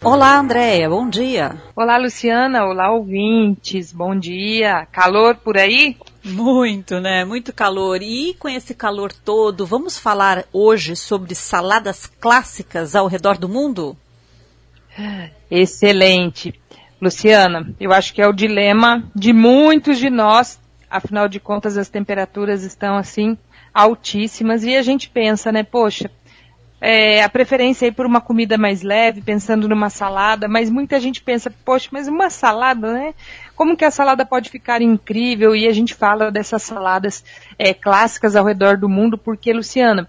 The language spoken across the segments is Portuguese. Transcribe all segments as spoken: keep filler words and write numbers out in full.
Olá, Andréia, bom dia. Olá, Luciana, olá, ouvintes, bom dia. Calor por aí? Muito, né? Muito calor. E com esse calor todo, vamos falar hoje sobre saladas clássicas ao redor do mundo? Excelente. Luciana, eu acho que é o dilema de muitos de nós, afinal de contas as temperaturas estão assim altíssimas e a gente pensa, né, poxa, É, a preferência é ir por uma comida mais leve, pensando numa salada, mas muita gente pensa, poxa, mas uma salada, né? Como que a salada pode ficar incrível? E a gente fala dessas saladas é, clássicas ao redor do mundo, porque, Luciana,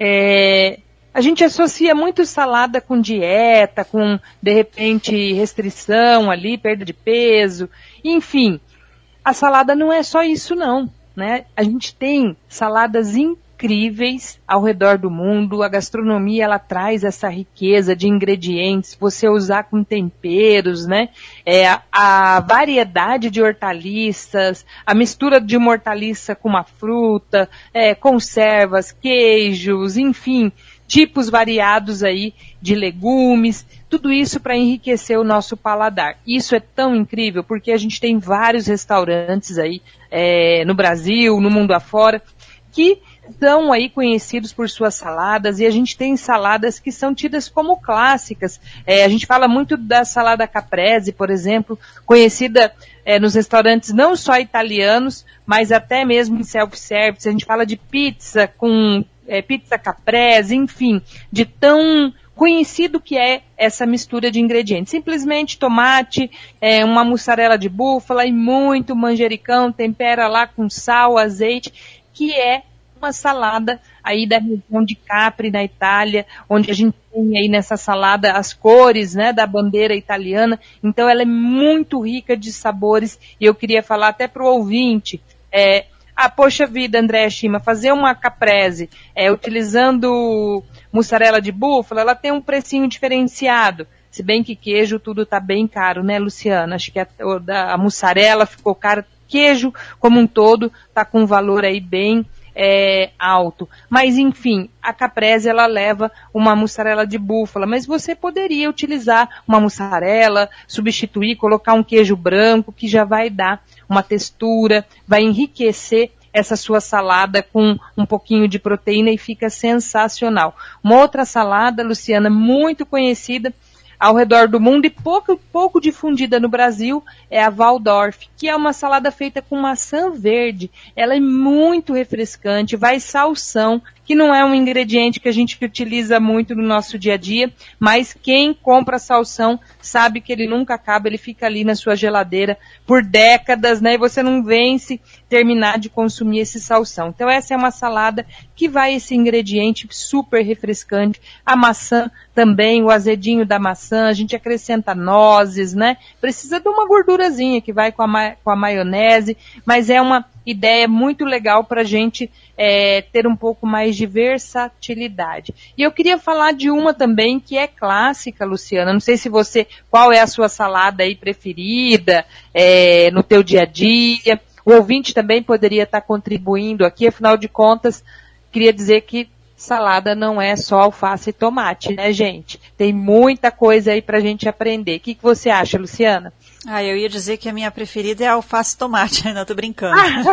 é, a gente associa muito salada com dieta, com, de repente, restrição ali, perda de peso, enfim. A salada não é só isso, não, né? A gente tem saladas incríveis, incríveis ao redor do mundo. A gastronomia, ela traz essa riqueza de ingredientes, você usar com temperos, né? É, a, a variedade de hortaliças, a mistura de uma hortaliça com uma fruta, é, conservas, queijos, enfim, tipos variados aí de legumes, tudo isso para enriquecer o nosso paladar. Isso é tão incrível porque a gente tem vários restaurantes aí é, no Brasil, no mundo afora, que são aí conhecidos por suas saladas, e a gente tem saladas que são tidas como clássicas. É, a gente fala muito da salada caprese, por exemplo, conhecida é, nos restaurantes não só italianos, mas até mesmo em self-service. A gente fala de pizza com é, pizza caprese, enfim, de tão conhecido que é essa mistura de ingredientes. Simplesmente tomate, é, uma mussarela de búfala e muito manjericão, tempera lá com sal, azeite, que é uma salada aí da região de Capri, na Itália, onde a gente tem aí nessa salada as cores, né, da bandeira italiana. Então ela é muito rica de sabores, e eu queria falar até para o ouvinte, é, ah, poxa vida, Andréa Shima, fazer uma caprese é, utilizando mussarela de búfala, ela tem um precinho diferenciado. Se bem que queijo tudo tá bem caro, né, Luciana? Acho que a, a, a mussarela ficou cara, queijo como um todo tá com um valor aí bem É, alto, mas enfim, a caprese ela leva uma mussarela de búfala, mas você poderia utilizar uma mussarela, substituir, colocar um queijo branco que já vai dar uma textura, vai enriquecer essa sua salada com um pouquinho de proteína e fica sensacional. Uma outra salada, Luciana, muito conhecida ao redor do mundo e pouco, pouco difundida no Brasil, é a Waldorf, que é uma salada feita com maçã verde. Ela é muito refrescante, vai salsão, que não é um ingrediente que a gente utiliza muito no nosso dia a dia, mas quem compra salsão sabe que ele nunca acaba, ele fica ali na sua geladeira por décadas, né? E você não vence terminar de consumir esse salsão. Então essa é uma salada que vai esse ingrediente super refrescante, a maçã também, o azedinho da maçã, a gente acrescenta nozes, né? Precisa de uma gordurazinha que vai com a, ma- com a maionese, mas é uma ideia muito legal para a gente é, ter um pouco mais de versatilidade. E eu queria falar de uma também que é clássica, Luciana. Não sei se você, qual é a sua salada aí preferida é, no teu dia a dia. O ouvinte também poderia estar contribuindo aqui, afinal de contas, queria dizer que salada não é só alface e tomate, né, gente? Tem muita coisa aí pra gente aprender. O que, que você acha, Luciana? Ah, eu ia dizer que a minha preferida é a alface e tomate, não, tô brincando.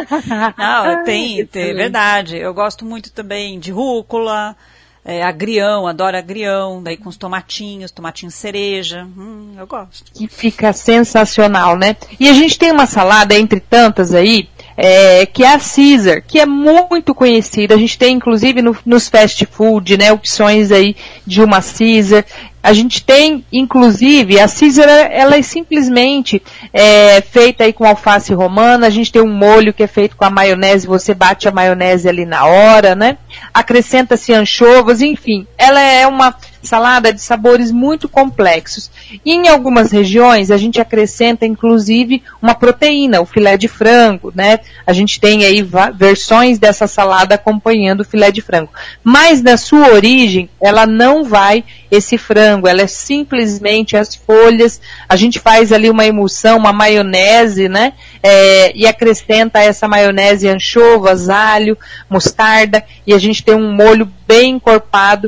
Não, tem, tem, é verdade. Eu gosto muito também de rúcula, é, agrião, adoro agrião, daí com os tomatinhos, tomatinho cereja, hum, eu gosto. Que fica sensacional, né? E a gente tem uma salada, entre tantas aí, É, que é a Caesar, que é muito conhecida. A gente tem, inclusive, no, nos fast food, né, opções aí de uma Caesar. A gente tem, inclusive, a Caesar, ela é simplesmente é, feita aí com alface romana. A gente tem um molho que é feito com a maionese, você bate a maionese ali na hora, né? Acrescenta-se anchovas, enfim. Ela é uma salada de sabores muito complexos. E em algumas regiões a gente acrescenta inclusive uma proteína, o filé de frango, né? A gente tem aí versões dessa salada acompanhando o filé de frango. Mas na sua origem, ela não vai esse frango, ela é simplesmente as folhas, a gente faz ali uma emulsão, uma maionese, né? É, e acrescenta essa maionese anchovas, alho, mostarda, e a gente tem um molho bem encorpado,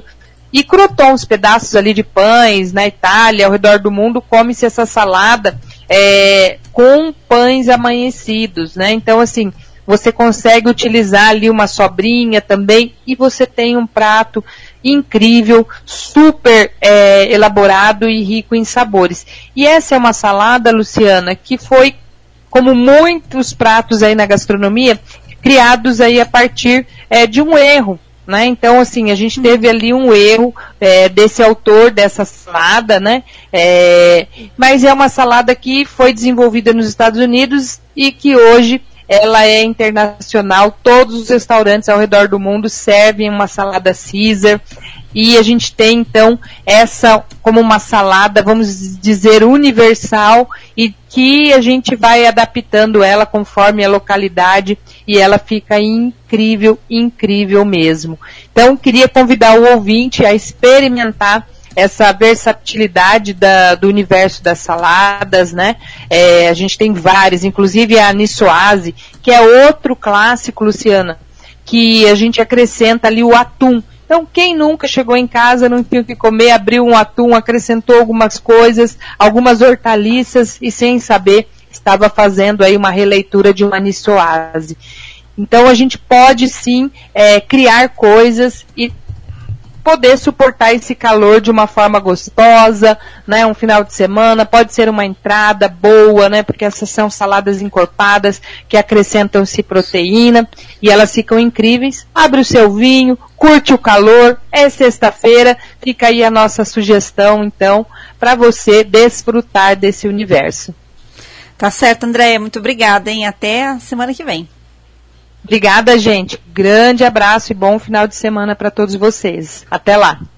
E crotons, pedaços ali de pães, na Itália, ao redor do mundo, come-se essa salada é, com pães amanhecidos, né? Então, assim, você consegue utilizar ali uma sobrinha também e você tem um prato incrível, super é, elaborado e rico em sabores. E essa é uma salada, Luciana, que foi, como muitos pratos aí na gastronomia, criados aí a partir é, de um erro. Né? Então, assim, a gente teve ali um erro é, desse autor dessa salada, né? É, mas é uma salada que foi desenvolvida nos Estados Unidos e que hoje ela é internacional. Todos os restaurantes ao redor do mundo servem uma salada Caesar e a gente tem, então, essa como uma salada, vamos dizer, universal e que a gente vai adaptando ela conforme a localidade e ela fica incrível, incrível mesmo. Então, queria convidar o ouvinte a experimentar essa versatilidade da, do universo das saladas, né? É, a gente tem várias, inclusive a niçoise, que é outro clássico, Luciana, que a gente acrescenta ali o atum. Então, quem nunca chegou em casa, não tinha o que comer, abriu um atum, acrescentou algumas coisas, algumas hortaliças e sem saber estava fazendo aí uma releitura de uma niçoise. Então, a gente pode sim é, criar coisas e poder suportar esse calor de uma forma gostosa, né, um final de semana, pode ser uma entrada boa, né, porque essas são saladas encorpadas que acrescentam-se proteína e elas ficam incríveis. Abre o seu vinho, curte o calor, é sexta-feira, fica aí a nossa sugestão, então, para você desfrutar desse universo. Tá certo, Andréia, muito obrigada, hein, até a semana que vem. Obrigada, gente. Grande abraço e bom final de semana para todos vocês. Até lá.